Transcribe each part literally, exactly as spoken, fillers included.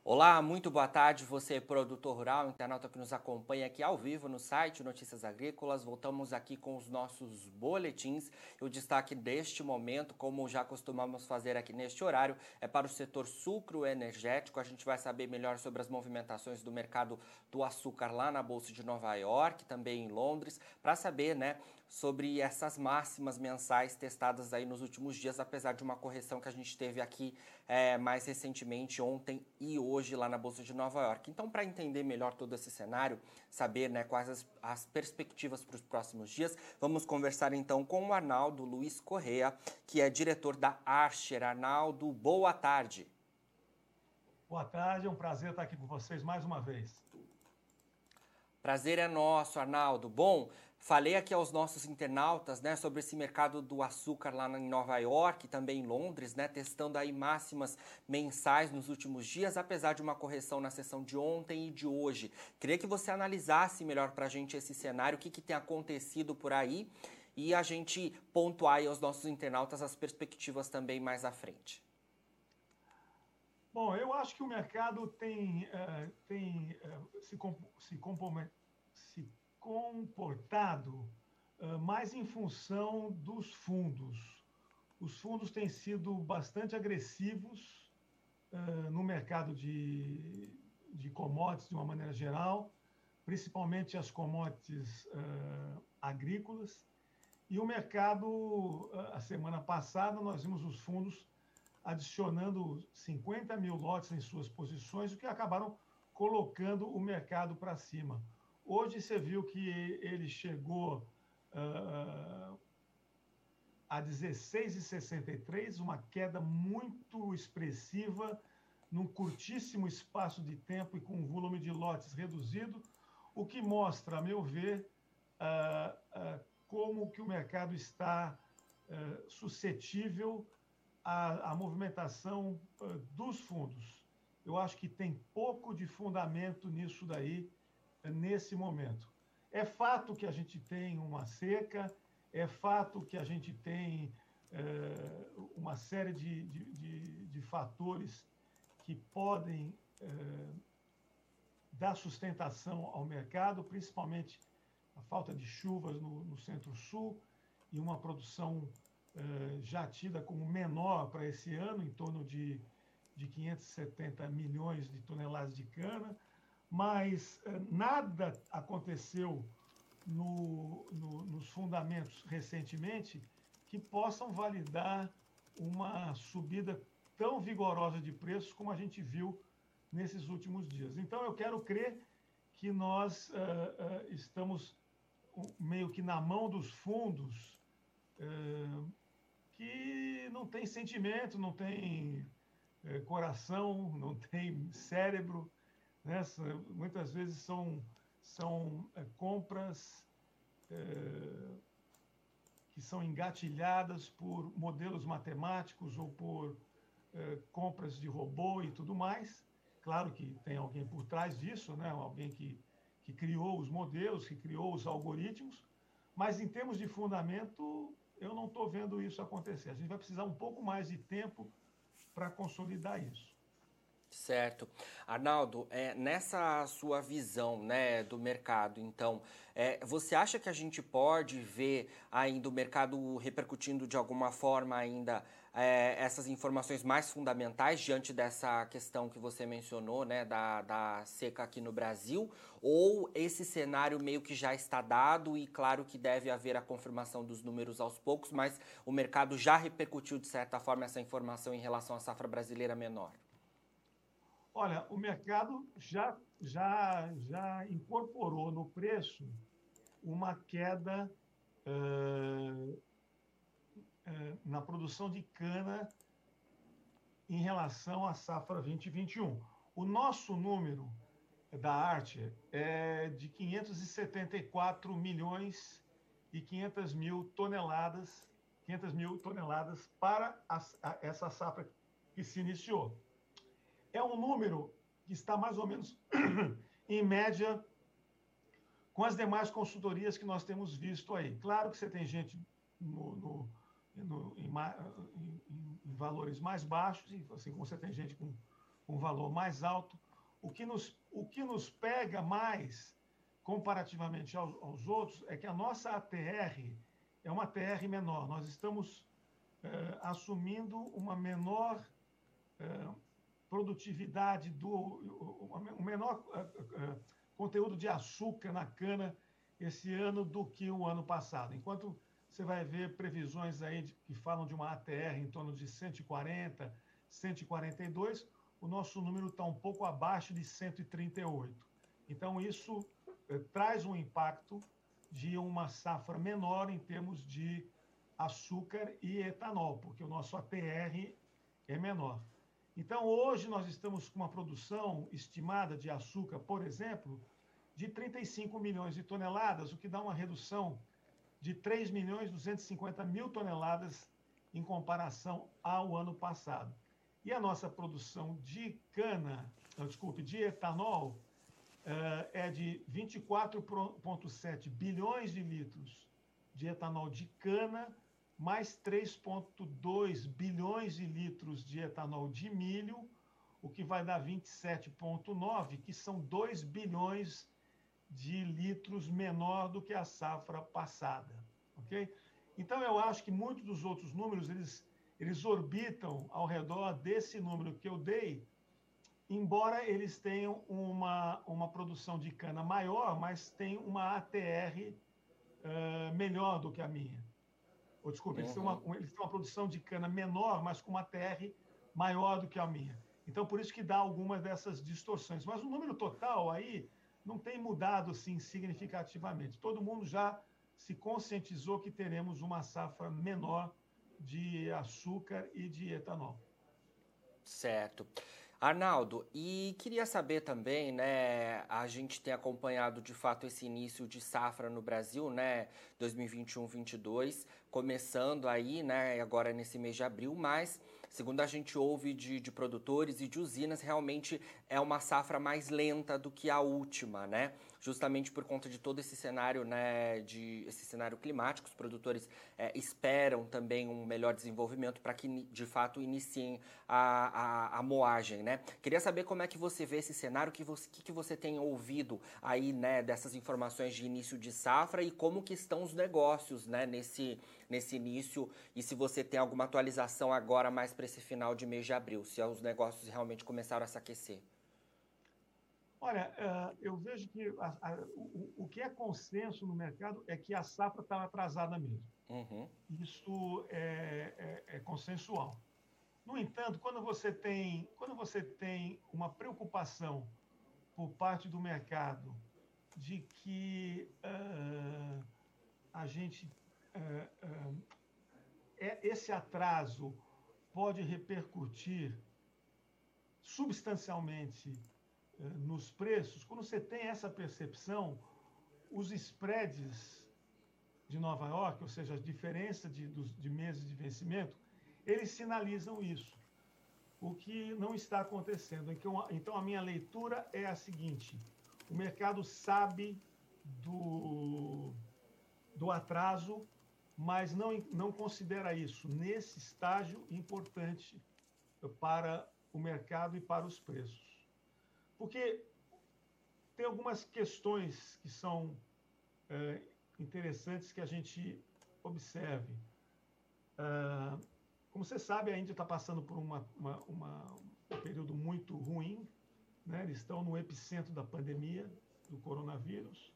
Olá, muito boa tarde, você produtor rural, internauta que nos acompanha aqui ao vivo no site Notícias Agrícolas. Voltamos aqui com os nossos boletins. O destaque deste momento, como já costumamos fazer aqui neste horário, é para o setor sucroenergético. A gente vai saber melhor sobre as movimentações do mercado do açúcar lá na Bolsa de Nova York, também em Londres, para saber, né, sobre essas máximas mensais testadas aí nos últimos dias, apesar de uma correção que a gente teve aqui é, mais recentemente, ontem e hoje, lá na Bolsa de Nova York. Então, para entender melhor todo esse cenário, saber, né, quais as, as perspectivas para os próximos dias, vamos conversar então com o Arnaldo Luiz Correa, que é diretor da Archer. Arnaldo, boa tarde. Boa tarde, é um prazer estar aqui com vocês mais uma vez. Prazer é nosso, Arnaldo. Bom, falei aqui aos nossos internautas, né, sobre esse mercado do açúcar lá em Nova York, também em Londres, né, testando aí máximas mensais nos últimos dias, apesar de uma correção na sessão de ontem e de hoje. Queria que você analisasse melhor para a gente esse cenário, o que, que tem acontecido por aí e a gente pontuar aí aos nossos internautas as perspectivas também mais à frente. Bom, eu acho que o mercado tem, uh, tem uh, se, comp se, se comportado uh, mais em função dos fundos. Os fundos têm sido bastante agressivos uh, no mercado de, de commodities, de uma maneira geral, principalmente as commodities uh, agrícolas. E o mercado, a semana passada, nós vimos os fundos adicionando cinquenta mil lotes em suas posições, o que acabaram colocando o mercado para cima. Hoje você viu que ele chegou uh, a dezesseis vírgula sessenta e três, uma queda muito expressiva, num curtíssimo espaço de tempo e com um volume de lotes reduzido, o que mostra, a meu ver, uh, uh, como que o mercado está uh, suscetível A, a, movimentação uh, dos fundos. Eu acho que tem pouco de fundamento nisso daí, uh, nesse momento. É fato que a gente tem uma seca, é fato que a gente tem uh, uma série de, de, de, de fatores que podem uh, dar sustentação ao mercado, principalmente a falta de chuvas no, no Centro-Sul e uma produção Uh, já tida como menor para esse ano, em torno de, de quinhentos e setenta milhões de toneladas de cana, mas uh, nada aconteceu no, no, nos fundamentos recentemente que possam validar uma subida tão vigorosa de preços como a gente viu nesses últimos dias. Então, eu quero crer que nós uh, uh, estamos meio que na mão dos fundos, uh, que não tem sentimento, não tem é, coração, não tem cérebro, né? Muitas vezes são, são é, compras é, que são engatilhadas por modelos matemáticos ou por é, compras de robô e tudo mais. Claro que tem alguém por trás disso, né? Alguém que, que criou os modelos, que criou os algoritmos, mas em termos de fundamento, eu não estou vendo isso acontecer. A gente vai precisar um pouco mais de tempo para consolidar isso. Certo. Arnaldo, é, nessa sua visão, né, do mercado, então, é, você acha que a gente pode ver ainda o mercado repercutindo de alguma forma ainda é, essas informações mais fundamentais diante dessa questão que você mencionou, né, da, da seca aqui no Brasil? Ou esse cenário meio que já está dado e claro que deve haver a confirmação dos números aos poucos, mas o mercado já repercutiu de certa forma essa informação em relação à safra brasileira menor? Olha, o mercado já, já, já incorporou no preço uma queda uh, uh, na produção de cana em relação à safra vinte e vinte e um. O nosso número da Arte é de quinhentos e setenta e quatro milhões e quinhentas mil toneladas, quinhentas mil toneladas para a, a, essa safra que se iniciou. É um número que está mais ou menos em média com as demais consultorias que nós temos visto aí. Claro que você tem gente no, no, no, em, em, em valores mais baixos, assim como você tem gente com um valor mais alto. O que nos, o que nos pega mais, comparativamente aos, aos outros, é que a nossa A T R é uma A T R menor. Nós estamos eh, assumindo uma menor eh, produtividade, do, um menor eh, eh, conteúdo de açúcar na cana esse ano do que o ano passado. Enquanto você vai ver previsões aí de, que falam de uma A T R em torno de cento e quarenta, cento e quarenta e dois, o nosso número está um pouco abaixo de cento e trinta e oito. Então, isso eh, traz um impacto de uma safra menor em termos de açúcar e etanol, porque o nosso A T R é menor. Então, hoje nós estamos com uma produção estimada de açúcar, por exemplo, de trinta e cinco milhões de toneladas, o que dá uma redução de três milhões duzentos e cinquenta mil toneladas em comparação ao ano passado. E a nossa produção de cana, não, desculpe, de etanol, uh, é de vinte e quatro vírgula sete bilhões de litros de etanol de cana, mais três vírgula dois bilhões de litros de etanol de milho, o que vai dar vinte e sete vírgula nove, que são dois bilhões de litros menor do que a safra passada, ok? Então, eu acho que muitos dos outros números, eles, eles orbitam ao redor desse número que eu dei, embora eles tenham uma, uma produção de cana maior, mas tem uma A T R uh, melhor do que a minha. Ou, desculpa, eles, Uhum. têm uma, eles têm uma produção de cana menor, mas com uma A T R maior do que a minha. Então, por isso que dá algumas dessas distorções. Mas o número total aí não tem mudado assim significativamente. Todo mundo já se conscientizou que teremos uma safra menor de açúcar e de etanol. Certo. Arnaldo, e queria saber também, né, a gente tem acompanhado de fato esse início de safra no Brasil, né, dois mil e vinte e um, vinte e dois, começando aí, né, agora nesse mês de abril, mas segundo a gente ouve de, de produtores e de usinas, realmente é uma safra mais lenta do que a última, né? Justamente por conta de todo esse cenário, né, de esse cenário climático, os produtores é, esperam também um melhor desenvolvimento para que de fato iniciem a, a, a moagem, né? Queria saber como é que você vê esse cenário, que você, que, que você tem ouvido aí, né, dessas informações de início de safra e como que estão os negócios, né, nesse, nesse início, e se você tem alguma atualização agora mais para esse final de mês de abril, se os negócios realmente começaram a se aquecer. Olha, eu vejo que a, a, o, o que é consenso no mercado é que a safra está atrasada mesmo. Uhum. Isso é, é, é consensual. No entanto, quando você tem, quando você tem uma preocupação por parte do mercado de que uh, a gente uh, uh, é, esse atraso pode repercutir substancialmente nos preços, quando você tem essa percepção, os spreads de Nova York, ou seja, a diferença de, de meses de vencimento, eles sinalizam isso, o que não está acontecendo. Então, então, a minha leitura é a seguinte: o mercado sabe do, do atraso, mas não, não considera isso, nesse estágio, importante para o mercado e para os preços. Porque tem algumas questões que são é, interessantes que a gente observe. Uh, como você sabe, a Índia está passando por uma, uma, uma, um período muito ruim, né? Eles estão no epicentro da pandemia do coronavírus,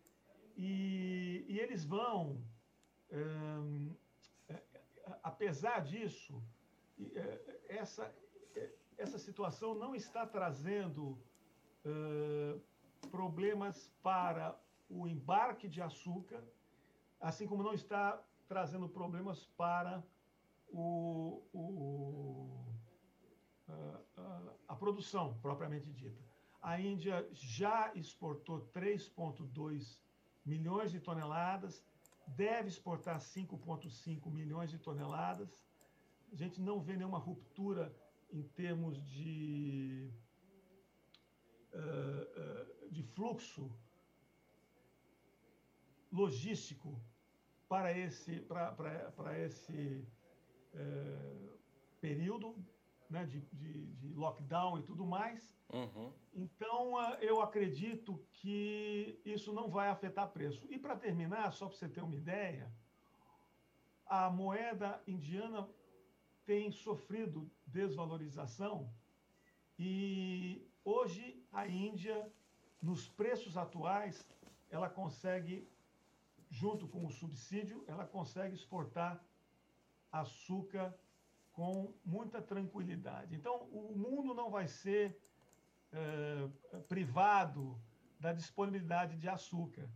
e, e eles vão, um, é, apesar disso, é, essa, é, essa situação não está trazendo Uh, problemas para o embarque de açúcar, assim como não está trazendo problemas para o, o, uh, uh, a produção propriamente dita. A Índia já exportou três vírgula dois milhões de toneladas, deve exportar cinco vírgula cinco milhões de toneladas. A gente não vê nenhuma ruptura em termos de de fluxo logístico para esse, para, para, para esse é, período. né, de, de, de lockdown e tudo mais. Uhum. Então, eu acredito que isso não vai afetar preço. E para terminar, só para você ter uma ideia, a moeda indiana tem sofrido desvalorização e hoje a Índia, nos preços atuais, ela consegue, junto com o subsídio, ela consegue exportar açúcar com muita tranquilidade. Então, o mundo não vai ser é, privado da disponibilidade de açúcar.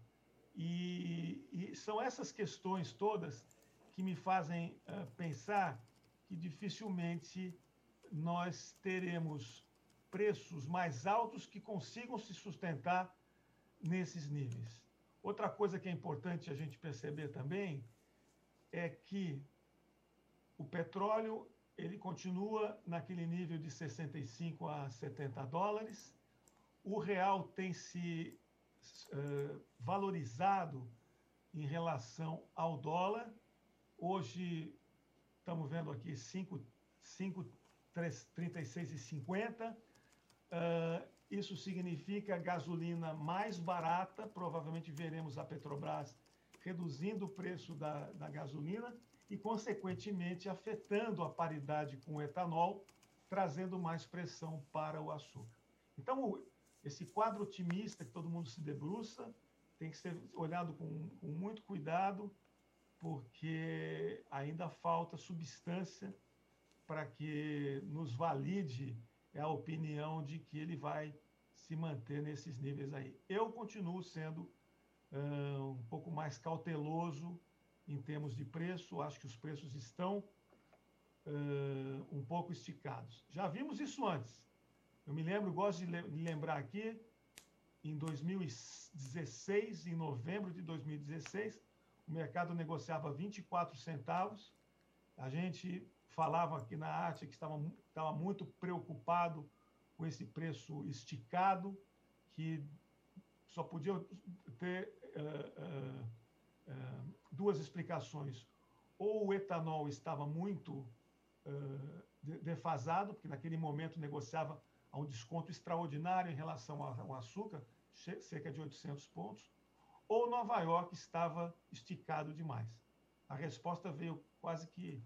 E, e são essas questões todas que me fazem uh, pensar que dificilmente nós teremos preços mais altos que consigam se sustentar nesses níveis. Outra coisa que é importante a gente perceber também é que o petróleo ele continua naquele nível de sessenta e cinco a setenta dólares. O real tem se uh, valorizado em relação ao dólar. Hoje estamos vendo aqui cinco, trinta e seis e cinquenta. Uh, isso significa gasolina mais barata. Provavelmente veremos a Petrobras reduzindo o preço da, da gasolina e, consequentemente, afetando a paridade com o etanol, trazendo mais pressão para o açúcar. Então, esse quadro otimista que todo mundo se debruça tem que ser olhado com, com muito cuidado, porque ainda falta substância para que nos valide a opinião de que ele vai se manter nesses níveis aí. Eu continuo sendo uh, um pouco mais cauteloso em termos de preço, acho que os preços estão uh, um pouco esticados. Já vimos isso antes. Eu me lembro, gosto de lembrar aqui, em dois mil e dezesseis, em novembro de dois mil e dezesseis, o mercado negociava vinte e quatro centavos. A gente falava aqui na arte que estava, estava muito preocupado com esse preço esticado, que só podia ter uh, uh, uh, duas explicações. Ou o etanol estava muito uh, defasado, porque naquele momento negociava a um desconto extraordinário em relação ao açúcar, cerca de oitocentos pontos, ou Nova York estava esticado demais. A resposta veio quase que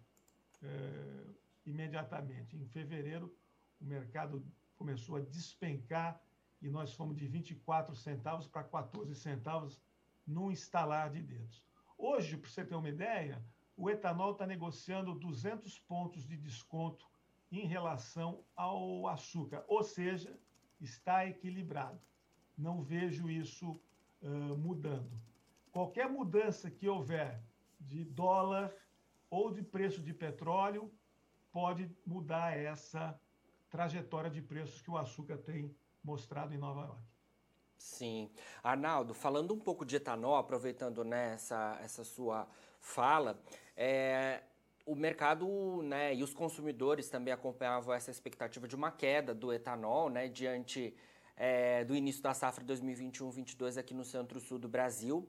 é, imediatamente. Em fevereiro, o mercado começou a despencar e nós fomos de vinte e quatro centavos para quatorze centavos num estalar de dedos. Hoje, para você ter uma ideia, o etanol está negociando duzentos pontos de desconto em relação ao açúcar, ou seja, está equilibrado. Não vejo isso uh, mudando. Qualquer mudança que houver de dólar ou de preço de petróleo pode mudar essa trajetória de preços que o açúcar tem mostrado em Nova York. Sim. Arnaldo, falando um pouco de etanol, aproveitando, né, essa, essa sua fala, é, o mercado, né, e os consumidores também acompanhavam essa expectativa de uma queda do etanol, né, diante é, do início da safra dois mil e vinte e um, vinte e dois aqui no centro-sul do Brasil.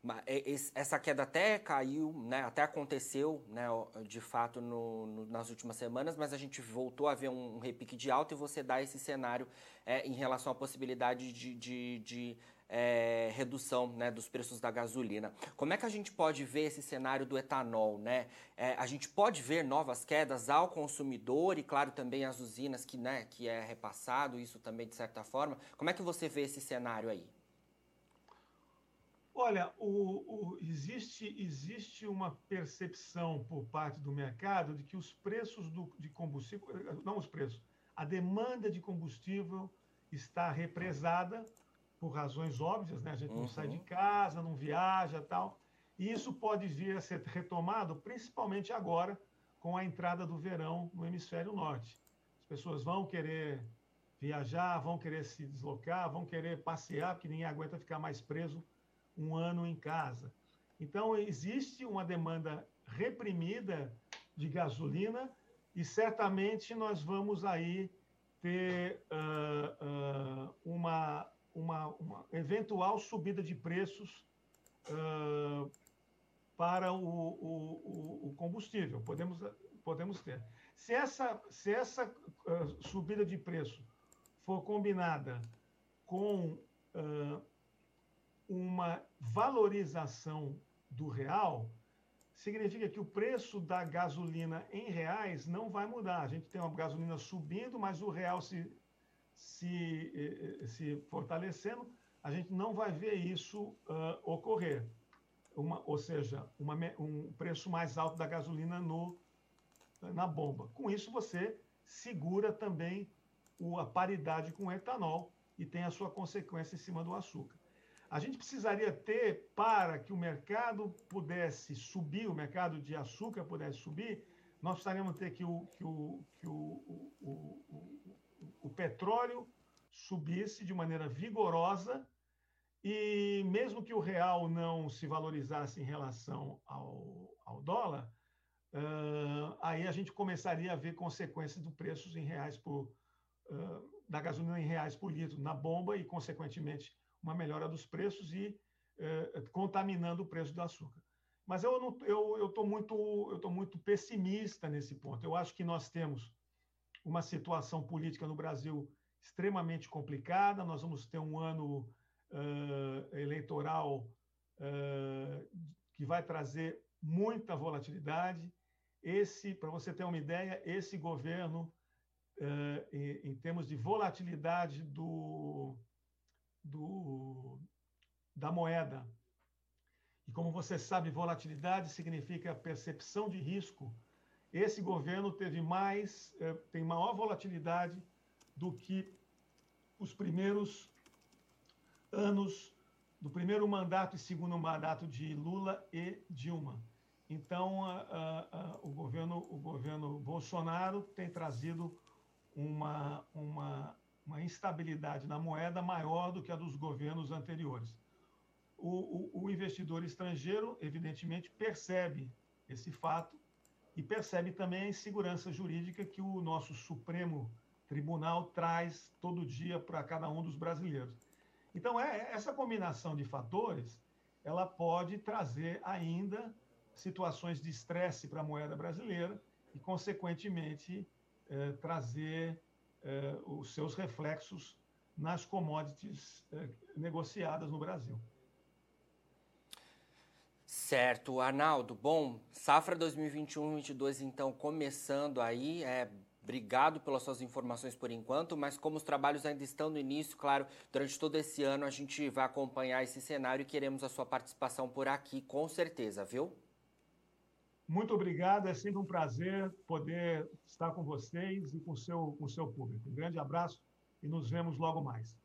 Essa queda até caiu, né, até aconteceu, né, de fato no, no, nas últimas semanas, mas a gente voltou a ver um, um repique de alta e você dá esse cenário é, em relação à possibilidade de, de, de é, redução, né, dos preços da gasolina. Como é que a gente pode ver esse cenário do etanol, né? É, a gente pode ver novas quedas ao consumidor e, claro, também às usinas que, né, que é repassado, isso também de certa forma. Como é que você vê esse cenário aí? Olha, o, o, existe, existe uma percepção por parte do mercado de que os preços do, de combustível, não os preços, a demanda de combustível está represada por razões óbvias, né? A gente não uhum. sai de casa, não viaja, tal. E isso pode vir a ser retomado, principalmente agora, com a entrada do verão no hemisfério norte. As pessoas vão querer viajar, vão querer se deslocar, vão querer passear, porque ninguém aguenta ficar mais preso um ano em casa. Então, existe uma demanda reprimida de gasolina e certamente nós vamos aí ter uh, uh, uma, uma, uma eventual subida de preços uh, para o, o, o combustível. Podemos, podemos ter. Se essa, se essa uh, subida de preço for combinada com uh, uma valorização do real, significa que o preço da gasolina em reais não vai mudar. A gente tem uma gasolina subindo, mas o real se, se, se fortalecendo, a gente não vai ver isso uh, ocorrer. Uma, ou seja, uma, um preço mais alto da gasolina no, na bomba. Com isso, você segura também o, a paridade com o etanol e tem a sua consequência em cima do açúcar. A gente precisaria ter, para que o mercado pudesse subir, o mercado de açúcar pudesse subir, nós precisaríamos ter que o, que o, que o, o, o, o, o petróleo subisse de maneira vigorosa e mesmo que o real não se valorizasse em relação ao, ao dólar, uh, aí a gente começaria a ver consequências dos preços em reais por, uh, da gasolina em reais por litro na bomba e, consequentemente, uma melhora dos preços e eh, contaminando o preço do açúcar. Mas eu não, eu eu estou muito eu tô muito pessimista nesse ponto. Eu acho que nós temos uma situação política no Brasil extremamente complicada. Nós vamos ter um ano uh, eleitoral uh, que vai trazer muita volatilidade. Esse, para você ter uma ideia, esse governo, uh, em, em termos de volatilidade do Do, da moeda. E como você sabe, volatilidade significa percepção de risco. Esse governo teve mais, tem maior volatilidade do que os primeiros anos do primeiro mandato e segundo mandato de Lula e Dilma. Então, a, a, a, o governo, o governo Bolsonaro tem trazido uma, uma uma instabilidade na moeda maior do que a dos governos anteriores. O, o, o investidor estrangeiro, evidentemente, percebe esse fato e percebe também a insegurança jurídica que o nosso Supremo Tribunal traz todo dia para cada um dos brasileiros. Então, é, essa combinação de fatores, ela pode trazer ainda situações de estresse para a moeda brasileira e, consequentemente, eh, trazer Eh, os seus reflexos nas commodities eh, negociadas no Brasil. Certo, Arnaldo. Bom, safra dois mil e vinte e um, vinte e dois, então, começando aí. É, obrigado pelas suas informações por enquanto, mas como os trabalhos ainda estão no início, claro, durante todo esse ano a gente vai acompanhar esse cenário e queremos a sua participação por aqui, com certeza, viu? Muito obrigado, é sempre um prazer poder estar com vocês e com o seu, com o seu público. Um grande abraço e nos vemos logo mais.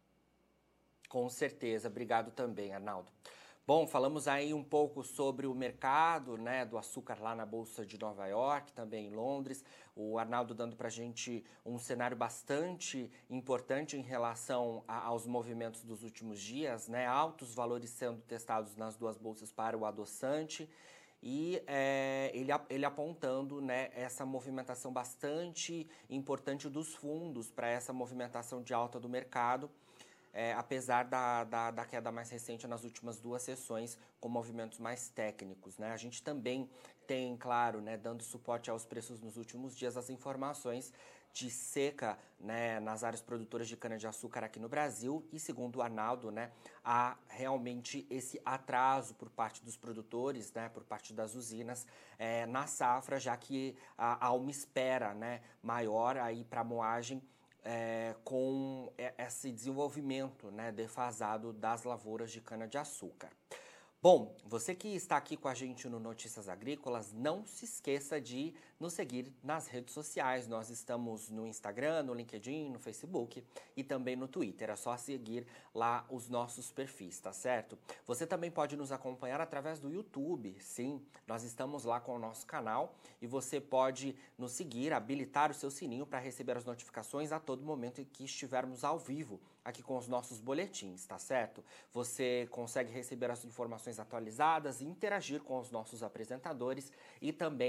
Com certeza, obrigado também, Arnaldo. Bom, falamos aí um pouco sobre o mercado, né, do açúcar lá na Bolsa de Nova York, também em Londres. O Arnaldo dando para a gente um cenário bastante importante em relação a, aos movimentos dos últimos dias, né, altos valores sendo testados nas duas bolsas para o adoçante. E é, ele, ele apontando, né, essa movimentação bastante importante dos fundos para essa movimentação de alta do mercado, é, apesar da, da, da queda mais recente nas últimas duas sessões, com movimentos mais técnicos, né? A gente também tem, claro, né, dando suporte aos preços nos últimos dias, as informações de seca, né, nas áreas produtoras de cana-de-açúcar aqui no Brasil e, segundo o Arnaldo, né, há realmente esse atraso por parte dos produtores, né, por parte das usinas, é, na safra, já que há, há uma espera, né, maior aí para a moagem é, com esse desenvolvimento, né, defasado das lavouras de cana-de-açúcar. Bom, você que está aqui com a gente no Notícias Agrícolas, não se esqueça de nos seguir nas redes sociais. Nós estamos no Instagram, no LinkedIn, no Facebook e também no Twitter. É só seguir lá os nossos perfis, tá certo? Você também pode nos acompanhar através do YouTube, sim. Nós estamos lá com o nosso canal e você pode nos seguir, habilitar o seu sininho para receber as notificações a todo momento em que estivermos ao vivo aqui com os nossos boletins, tá certo? Você consegue receber as informações atualizadas, interagir com os nossos apresentadores e também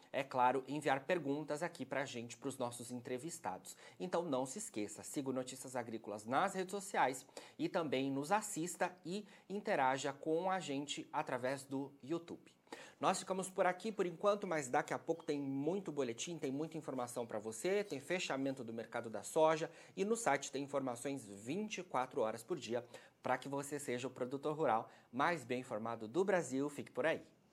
é claro, enviar perguntas aqui para a gente, para os nossos entrevistados. Então não se esqueça, siga o Notícias Agrícolas nas redes sociais e também nos assista e interaja com a gente através do YouTube. Nós ficamos por aqui por enquanto, mas daqui a pouco tem muito boletim, tem muita informação para você, tem fechamento do mercado da soja e no site tem informações vinte e quatro horas por dia para que você seja o produtor rural mais bem informado do Brasil. Fique por aí.